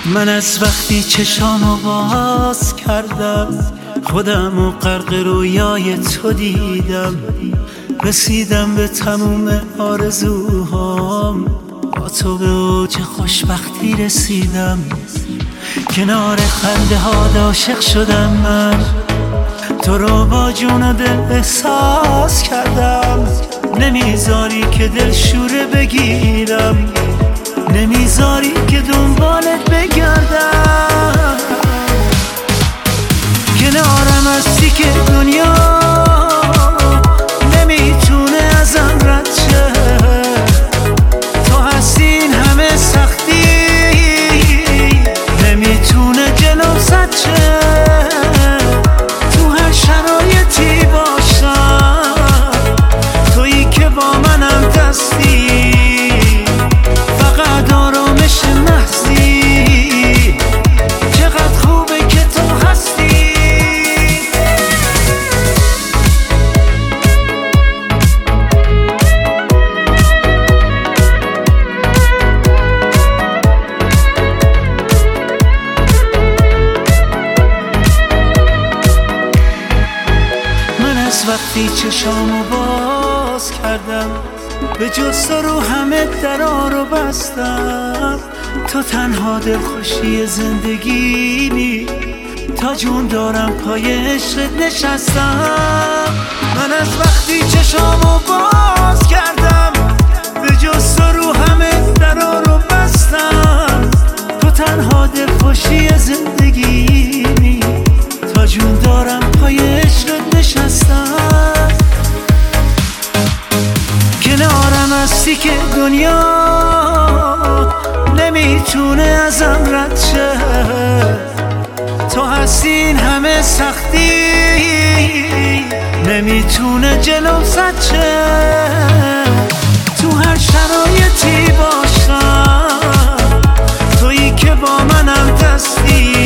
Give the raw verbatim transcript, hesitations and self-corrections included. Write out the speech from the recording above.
من از وقتی چشامو باز کردم خودم و غرق رویای تو دیدم، رسیدم به تموم آرزوهام، با تو به اوج خوشبختی رسیدم، کنار خنده ها عاشق شدم من، تو رو با جون و دل احساس کردم، نمیذاری که دل شوره بگیرم، نمیذاری که دنبالت بگردم، کنارم هستی که دنیا نمیتونه ازم رد شه، تو هستی این همه سختی نمیتونه جلو زد شه، تو هر شرایطی باشم تویی که با منم دستی، فقط آرامش محضی، چقدر خوبه که تو هستی. از وقتی چشامو باز کردم به جز تو رو همه درا رو بستم، تو تنها دلخوشی زندگیمی، تا جون دارم پای عشقت نشستم. من از وقتی چشامو باز کردم به جز تو رو همه درا رو بستم، تو تنها دلخوشی زندگیمی، تا جون دارم پای عشقت نشستم، کنارم هستی که دنیا نمیتونه ازم رد شه، تو هستی این همه سختی نمیتونه جلو زد شه، تو هر شرایطی باشم تویی که با منم دستی،